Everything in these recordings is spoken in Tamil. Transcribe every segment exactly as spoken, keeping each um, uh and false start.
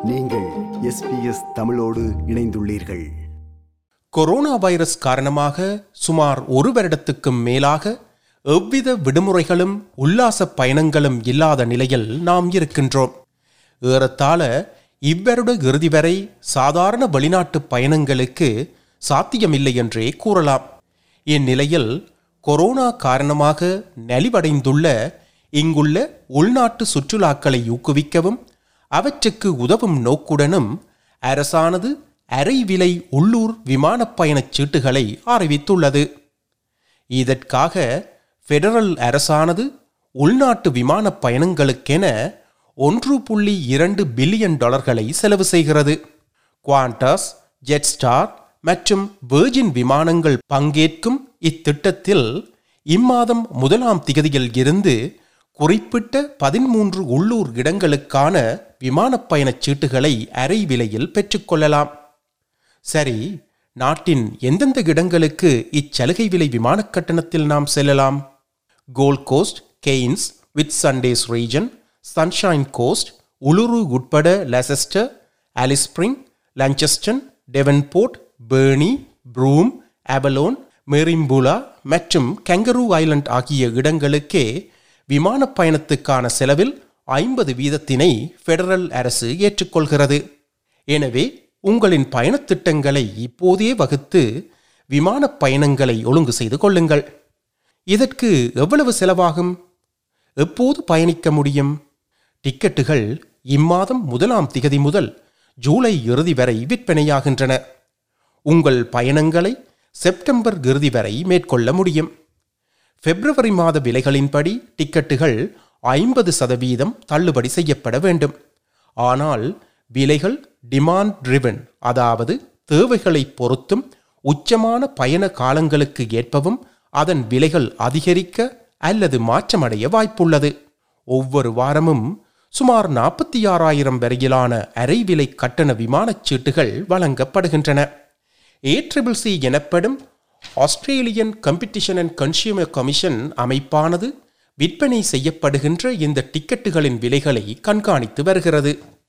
நீங்கள் எஸ் பி எஸ் தமிழோடு இணைந்துள்ளீர்கள். கொரோனா வைரஸ் காரணமாக சுமார் ஒரு வருடத்துக்கும் மேலாக எவ்வித விடுமுறைகளும் உல்லாச பயணங்களும் இல்லாத நிலையில் நாம் இருக்கின்றோம். ஏறத்தாழ இவ்வருட இறுதி வரை சாதாரண வெளிநாட்டு பயணங்களுக்கு சாத்தியமில்லை என்றே கூறலாம். இந்நிலையில் கொரோனா காரணமாக நலிவடைந்துள்ள இங்குள்ள உள்நாட்டு சுற்றுலாக்களை ஊக்குவிக்கவும் அவற்றுக்கு உதவும் நோக்குடனும் அரசானது அரை விலை உள்ளூர் விமானப் பயணச் சீட்டுகளை அறிவித்துள்ளது. இதற்காக ஃபெடரல் அரசானது உள்நாட்டு விமானப் பயணங்களுக்கென ஒன்று புள்ளி இரண்டு பில்லியன் டாலர்களை செலவு செய்கிறது. குவாண்டாஸ், ஜெட்ஸ்டார் மற்றும் வெர்ஜின் விமானங்கள் பங்கேற்கும் இத்திட்டத்தில் இம்மாதம் முதலாம் திகதியில் இருந்து குறிப்பிட்ட பதிமூன்று உள்ளூர் இடங்களுக்கான விமானப் பயணச் சீட்டுகளை அரை விலையில் பெற்றுக்கொள்ளலாம். சரி, நாட்டின் எந்தெந்த இடங்களுக்கு இச்சலுகை விலை விமானக் கட்டணத்தில் நாம் செல்லலாம்? Gold Coast, Cairns, Whitsundays region, Sunshine Coast, Uluru உட்பட Leicester, Alice Spring, Launceston, Devonport, Burnie, Broome, Avalon, Merimbula மற்றும் கெங்கரூ ஐலண்ட் ஆகிய இடங்களுக்கே விமானப் பயணத்துக்கான செலவில் ஐம்பது வீதத்தினை ஃபெடரல் அரசு ஏற்றுக்கொள்கிறது. எனவே உங்களின் பயணத் திட்டங்களை இப்போதே வகுத்து விமானப் பயணங்களை ஒழுங்கு செய்து கொள்ளுங்கள். இதற்கு எவ்வளவு செலவாகும்? எப்போது பயணிக்க முடியும்? டிக்கெட்டுகள் இம்மாதம் முதலாம் திகதி முதல் ஜூலை இறுதி வரை விற்பனையாகின்றன. உங்கள் பயணங்களை செப்டம்பர் இறுதி வரை மேற்கொள்ள முடியும். பிப்ரவரி மாத விலைகளின்படி டிக்கெட்டுகள் ஐம்பது சதவீதம் தள்ளுபடி செய்யப்பட வேண்டும். ஆனால் விலைகள் டிமாண்ட் ட்ரிவன், அதாவது தேவைகளை பொறுத்தும் உச்சமான பயண காலங்களுக்கு ஏற்பவும் அதன் விலைகள் அதிகரிக்க அல்லது மாற்றமடைய வாய்ப்புள்ளது. ஒவ்வொரு வாரமும் சுமார் நாற்பத்தி ஆறாயிரம் வரையிலான அரை விலை கட்டண விமானச் சீட்டுகள் வழங்கப்படுகின்றன. ஏ ட்ரிபிள் சி எனப்படும் Australian Competition and Consumer Commission அமைப்பானது விற்பனை செய்யப்படுகின்ற இந்த டிக்கெட்டுகளின் விலைகளை கண்காணித்து வருகிறது.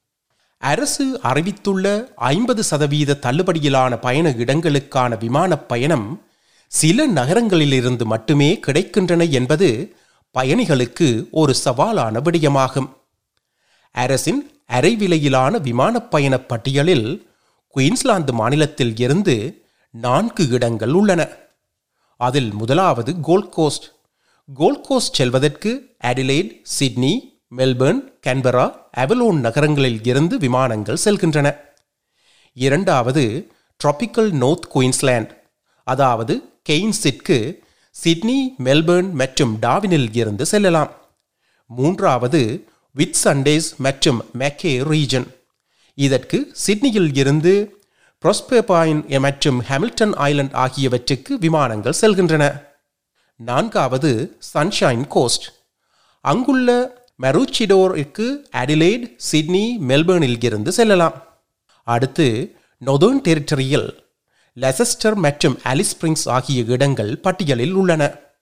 அரசு அறிவித்துள்ள ஐம்பது சதவீத தள்ளுபடியிலான பயண இடங்களுக்கான விமானப் பயணம் சில நகரங்களிலிருந்து மட்டுமே கிடைக்கின்றன என்பது பயணிகளுக்கு ஒரு சவாலான விடயமாகும். அரசின் அரை விலையிலான விமானப் பயண பட்டியலில் குயின்ஸ்லாந்து மாநிலத்தில் இருந்து நான்கு இடங்கள் உள்ளன. அதில் முதலாவது கோல்ட் கோஸ்ட். கோல்ட் கோஸ்ட் செல்வதற்கு Adelaide, Sydney, Melbourne, Canberra, Avalon நகரங்களில் இருந்து விமானங்கள் செல்கின்றன. இரண்டாவது டிராபிக்கல் நோர்த் குயின்ஸ்லாந்து, அதாவது கெய்ன்ஸிற்கு சிட்னி, மெல்பர்ன் மற்றும் டார்வினில் இருந்து செல்லலாம். மூன்றாவது வித் சண்டேஸ் மற்றும் மெக்கே ரீஜன். இதற்கு சிட்னியில் இருந்து ப்ராஸ்பெர்பாயின் மற்றும் ஹாமில்டன் ஐலண்ட் ஆகியவற்றுக்கு விமானங்கள் செல்கின்றன. நான்காவது சன்ஷைன் கோஸ்ட். அங்குள்ள மரூச்சிடோருக்கு அடிலைட், சிட்னி, மெல்பர்னில் இருந்து செல்லலாம். அடுத்து நொதர்ன் டெரிட்டரியில் லெசெஸ்டர் மற்றும் ஆலிஸ் ஸ்பிரிங்ஸ் ஆகிய இடங்கள் பட்டியலில் உள்ளன.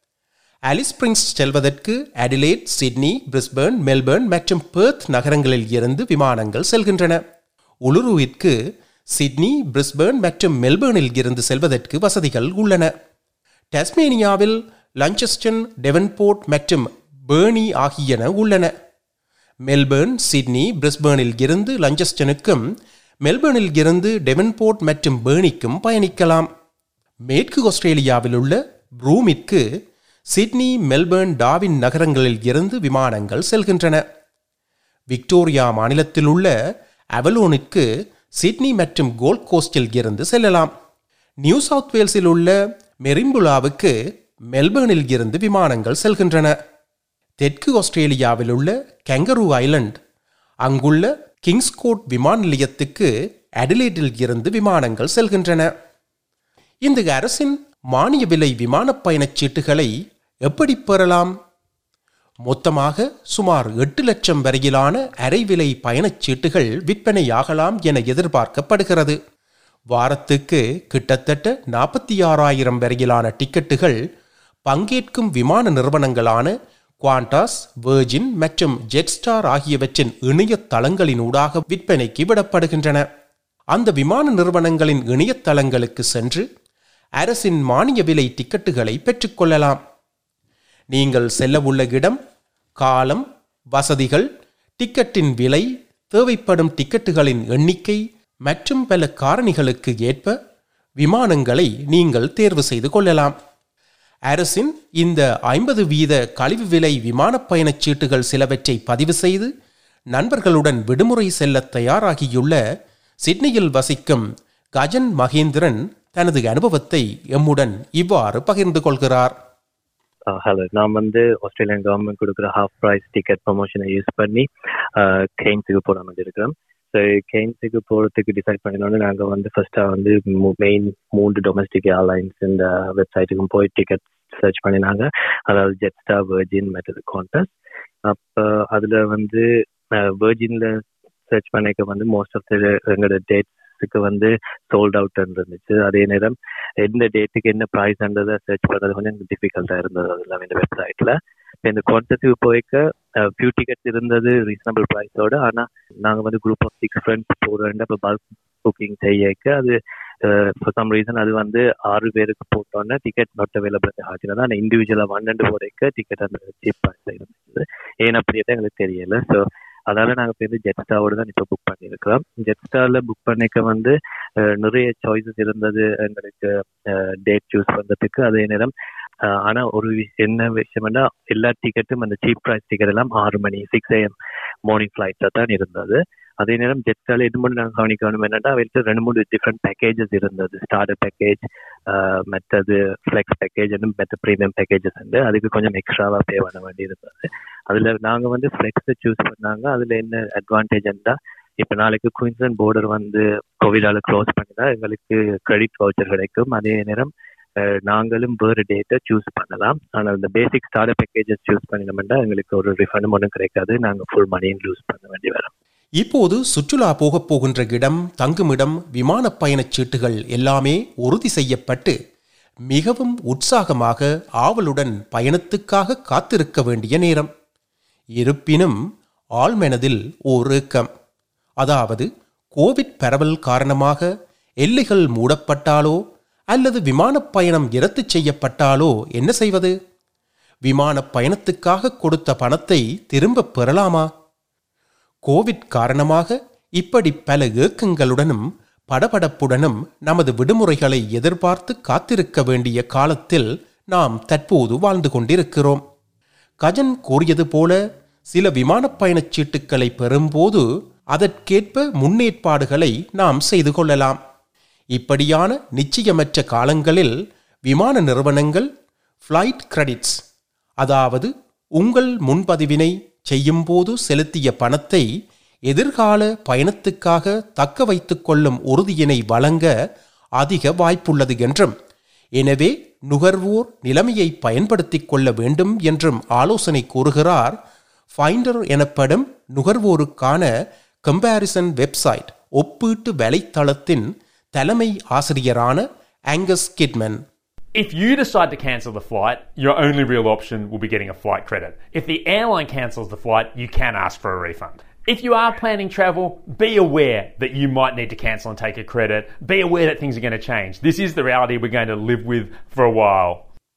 ஆலிஸ் ஸ்பிரிங்ஸ் செல்வதற்கு அடிலைட், சிட்னி, பிரிஸ்பர்ன், மெல்பர்ன் மற்றும் பெர்த் நகரங்களில் இருந்து விமானங்கள் செல்கின்றன. உலுருவிற்கு சிட்னி, பிரிஸ்பர்ன் மற்றும் மெல்பர்னில் இருந்து செல்வதற்கு வசதிகள் உள்ளன. டாஸ்மேனியாவில் லஞ்சஸ்டன், டெவன்போர்ட் மற்றும் பேர்னி ஆகியன உள்ளன. மெல்பர்ன், சிட்னி, பிரிஸ்பர்னில் இருந்து லஞ்சஸ்டனுக்கும் மெல்பர்னில் இருந்து டெவன்போர்ட் மற்றும் பேர்னிக்கும் பயணிக்கலாம். மேற்கு ஆஸ்திரேலியாவில் உள்ள ப்ரூமிற்கு சிட்னி, மெல்பர்ன், டார்வின் நகரங்களில் இருந்து விமானங்கள் செல்கின்றன. விக்டோரியா மாநிலத்தில் உள்ள அவலோனிற்கு சிட்னி மற்றும் கோல்ட் கோஸ்டில் இருந்து செல்லலாம். நியூ சவுத் வேல்ஸில் உள்ள மெரிம்புலாவுக்கு மெல்பர்னில் இருந்து விமானங்கள் செல்கின்றன. தெற்கு ஆஸ்திரேலியாவில் உள்ள கெங்கரூ ஐலண்ட், அங்குள்ள கிங்ஸ்கோட் விமான நிலையத்துக்கு அடிலைடில் இருந்து விமானங்கள் செல்கின்றன. இந்த அரசின் மானிய விலை விமானப் பயணச் சீட்டுகளை எப்படி பெறலாம்? மொத்தமாக சுமார் எட்டு லட்சம் வரையிலான அரை விலை பயணச் சீட்டுகள் விற்பனையாகலாம் என எதிர்பார்க்கப்படுகிறது. வாரத்துக்கு கிட்டத்தட்ட நாற்பத்தி ஆறாயிரம் வரையிலான டிக்கெட்டுகள் பங்கேற்கும் விமான நிறுவனங்களான குவாண்டாஸ், வெர்ஜின் மற்றும் ஜெட்ஸ்டார் ஆகியவற்றின் இணையதளங்களினூடாக விற்பனைக்கு விடப்படுகின்றன. அந்த விமான நிறுவனங்களின் இணையதளங்களுக்கு சென்று அரசின் மானிய விலை டிக்கெட்டுகளை பெற்றுக்கொள்ளலாம். நீங்கள் செல்லவுள்ள இடம், காலம், வசதிகள், டிக்கெட்டின் விலை, தேவைப்படும் டிக்கெட்டுகளின் எண்ணிக்கை மற்றும் பல காரணிகளுக்கு ஏற்ப விமானங்களை நீங்கள் தேர்வு செய்து கொள்ளலாம். அரசின் இந்த ஐம்பது வீத கழிவு விலை விமான பயணச் சீட்டுகள் சிலவற்றை பதிவு செய்து நண்பர்களுடன் விடுமுறை செல்ல தயாராகியுள்ள சிட்னியில் வசிக்கும் கஜன் மகேந்திரன் தனது அனுபவத்தை எம்முடன் இவ்வாறு பகிர்ந்து கொள்கிறார். ஹலோ, நான் வந்து ஆஸ்திரேலியன் கவர்மெண்ட் கொடுக்குற ஹாஃப் ப்ரைஸ் டிக்கெட் ப்ரொமோஷனை யூஸ் பண்ணி கெய்ன்ஸுக்கு போகிற மாதிரி இருக்கிறோம். ஸோ கெய்ன்ஸுக்கு போகிறதுக்கு டிசைட் பண்ணினோன்னு நாங்கள் வந்து ஃபர்ஸ்ட்டாக வந்து மெயின் மூன்று டொமஸ்டிக் ஏர்லைன்ஸ் இந்த வெப்சைட்டுக்கும் போய் டிக்கெட் சர்ச் பண்ணினாங்க. அதாவது ஜெட்ஸ்டார், வெர்ஜின் மற்றது குவாண்டஸ். அப்போ அதில் வந்து வெர்ஜினில் சர்ச் பண்ணிக்க வந்து மோஸ்ட் ஆஃப் த எங்களோட டேட்ஸுக்கு வந்து சோல்ட் அவுட் இருந்துச்சு. அதே நேரம் எந்த டேட்டுக்கு என்ன ப்ரைஸ்ன்றதை சர்ச் பண்ணுறது கொஞ்சம் எனக்கு டிஃபிகல்ட்டாக இருந்தது அதெல்லாம் இந்த வெப்சைட்டில். இப்போ இந்த குவாண்டஸுக்கு போய்க்க ஃபியூ டிக்கெட்ஸ் இருந்தது ரீசனபிள் ப்ரைஸோடு. ஆனால் நாங்கள் வந்து குரூப் ஆஃப் சிக்ஸ் ஃப்ரெண்ட்ஸ் போகிறோம். இப்போ பல்க் புக்கிங் செய்யக்க அது ஃபார் சம் ரீசன் அது வந்து ஆறு பேருக்கு போட்டோன்னா டிக்கெட் நாட் அவைலபிள் ஆச்சுன்னா ஆனால் இண்டிவிஜுவலாக ஒன் ரெண்டு போடைக்க டிக்கெட் அந்த சீப் ப்ரைஸில் இருந்துச்சு. ஏன் அப்படியே எங்களுக்கு தெரியல. ஸோ அதனால நாங்கள் இப்போ வந்து ஜெட்ஸ்டாரோடு தான் இப்போ புக் பண்ணியிருக்கிறோம். ஜெட்ஸ்டாரில் புக் பண்ணிக்க வந்து நிறைய சாய்ஸஸ் இருந்தது எங்களுக்கு டேட் சூஸ் பண்ணுறதுக்கு. அதே நேரம் ஆனால் ஒரு விஷயம் என்ன விஷயம்னா எல்லா டிக்கெட்டும் அந்த சீப் ப்ரைஸ் டிக்கெட் எல்லாம் ஆறு மணி சிக்ஸ் ஏஎம் மார்னிங் ஃப்ளைட்டாக தான் இருந்தது. அதே நேரம் ஜெட்ஸ்டாரில் இது மட்டும் நாங்கள் கவனிக்கணும் என்னன்னா அவருக்கு ரெண்டு மூணு டிஃப்ரெண்ட் பேக்கேஜஸ் இருந்தது. ஸ்டார்டர் பேக்கேஜ், மற்றது ஃப்ளெக்ஸ் பேக்கேஜ், மற்ற ப்ரீமியம் பேக்கேஜஸ் வந்து அதுக்கு கொஞ்சம் எக்ஸ்ட்ராவாக பே பண்ண வேண்டி இருந்தது. அதில் நாங்கள் வந்து ஃப்ளெக்ஸை சூஸ் பண்ணாங்க. அதில் என்ன அட்வான்டேஜ்னா இப்போ நாளைக்கு குயின்ஸ்லாந்து பார்டர் வந்து கோவிடால் க்ளோஸ் பண்ணினா எங்களுக்கு கிரெடிட் வவுச்சர் கிடைக்கும். அதே நேரம் நாங்களும் வேறு டேட்டை சூஸ் பண்ணலாம். ஆனால் இந்த பேசிக் ஸ்டார்டர் பேக்கேஜஸ் சூஸ் பண்ணினோம்னா எங்களுக்கு ஒரு ரிஃபண்டும் ஒன்றும் கிடைக்காது. நாங்கள் ஃபுல் மணியும் லூஸ் பண்ண வேண்டி வரும். இப்போது சுற்றுலா போகப் போகின்ற இடம், தங்குமிடம், விமான பயணச் சீட்டுகள் எல்லாமே உறுதி செய்யப்பட்டு மிகவும் உற்சாகமாக ஆவலுடன் பயணத்துக்காக காத்திருக்க வேண்டிய நேரம். இருப்பினும் ஆழ்மனதில் ஓர் ஏக்கம். அதாவது கோவிட் பரவல் காரணமாக எல்லைகள் மூடப்பட்டாலோ அல்லது விமானப் பயணம் இரத்து செய்யப்பட்டாலோ என்ன செய்வது? விமானப் பயணத்துக்காக கொடுத்த பணத்தை திரும்ப பெறலாமா? கோவிட் காரணமாக இப்படி பல ஏக்கங்களுடனும் படபடப்புடனும் நமது விடுமுறைகளை எதிர்பார்த்து காத்திருக்க வேண்டிய காலத்தில் நாம் தற்போது வாழ்ந்து கொண்டிருக்கிறோம். கஜன் கூறியது போல சில விமானப் பயணச் சீட்டுக்களை பெறும்போது அதற்கேற்ப முன்னேற்பாடுகளை நாம் செய்து கொள்ளலாம். இப்படியான நிச்சயமற்ற காலங்களில் விமான நிறுவனங்கள் ஃப்ளைட் கிரெடிட்ஸ், அதாவது உங்கள் முன்பதிவினை செய்யும்போது செலுத்திய பணத்தை எதிர்கால பயணத்துக்காக தக்க வைத்துக் கொள்ளும் உறுதியினை வழங்க அதிக வாய்ப்புள்ளது என்றும், எனவே நுகர்வோர் நிலைமையை பயன்படுத்திக் கொள்ள வேண்டும் என்றும் ஆலோசனை கூறுகிறார் ஃபைண்டர் எனப்படும் நுகர்வோருக்கான கம்பேரிசன் வெப்சைட் ஒப்பீட்டு வலைத்தளத்தின் தலைமை ஆசிரியரான Angus Kidman. If you decide to cancel the flight, your only real option will be getting a flight credit. If the airline cancels the flight, you can ask for a refund. If you are planning travel, be aware that you might need to cancel and take a credit. Be aware that things are going to change. This is the reality we're going to live with for a while.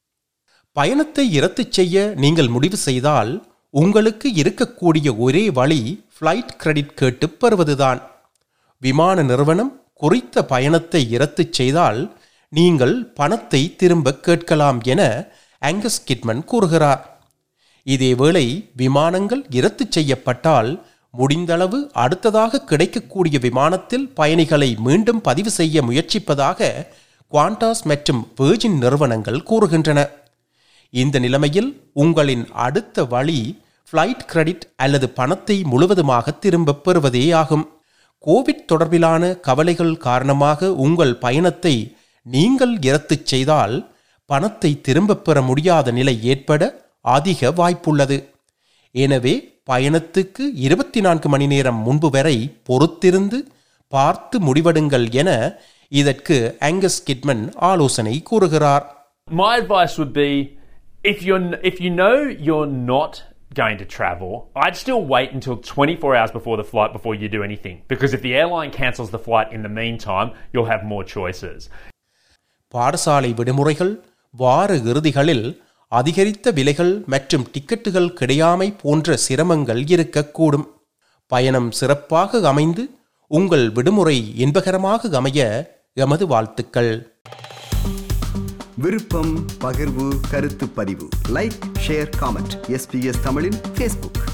பயணத்தை இரத்து செய்ய நீங்கள் முடிவு செய்தால் உங்களுக்கு இருக்கக்கூடிய ஒரே வழி ஃப்ளைட் கிரெடிட் கேட்டு பெறுவதுதான். விமான நிறுவனம் குறித்த பயணத்தை இரத்து செய்தால் நீங்கள் பணத்தை திரும்ப கேட்கலாம் என ஆங்கஸ் கிட்மன் கூறுகிறார். இதேவேளை விமானங்கள் இரத்து செய்யப்பட்டால் முடிந்தளவு அடுத்ததாக கிடைக்கக்கூடிய விமானத்தில் பயணிகளை மீண்டும் பதிவு செய்ய முயற்சிப்பதாக குவாண்டாஸ் மற்றும் வெர்ஜின் நிறுவனங்கள் கூறுகின்றன. இந்த நிலைமையில் உங்களின் அடுத்த வழி ஃப்ளைட் கிரெடிட் அல்லது பணத்தை முழுவதுமாக திரும்ப பெறுவதே ஆகும். கோவிட் தொடர்பிலான கவலைகள் காரணமாக உங்கள் பயணத்தை நீங்கள் இரத்து செய்தால் பணத்தை திரும்ப பெற முடியாத நிலை ஏற்பட அதிக வாய்ப்புள்ளது. எனவே பயணத்துக்கு இருபத்தி நான்கு மணி நேரம் முன்பு வரை பொறுத்திருந்து பார்த்து முடிவெடுங்கள் என இதற்கு ஆங்கஸ் கிட்மன் ஆலோசனை கூறுகிறார். My advice would be, If you're if you know you're not going to travel, I'd still wait until twenty-four hours before the flight before you do anything, because if the airline cancels the flight in the meantime, you'll have more choices. பாடசாலை விடுமுறைகள், வார இறுதிகளில் அதிகரித்த விலைகள் மற்றும் டிக்கெட்டுகள் கிடையாமை போன்ற சிரமங்கள் இருக்கக்கூடும். பயணம் சிறப்பாக அமைந்து உங்கள் விடுமுறை இன்பகரமாக அமைய எமது வாழ்த்துக்கள். விருப்பம், பகிர்வு, கருத்து பதிவு, லைக், ஷேர், காமெண்ட். எஸ்பிஎஸ் தமிழின் ஃபேஸ்புக்.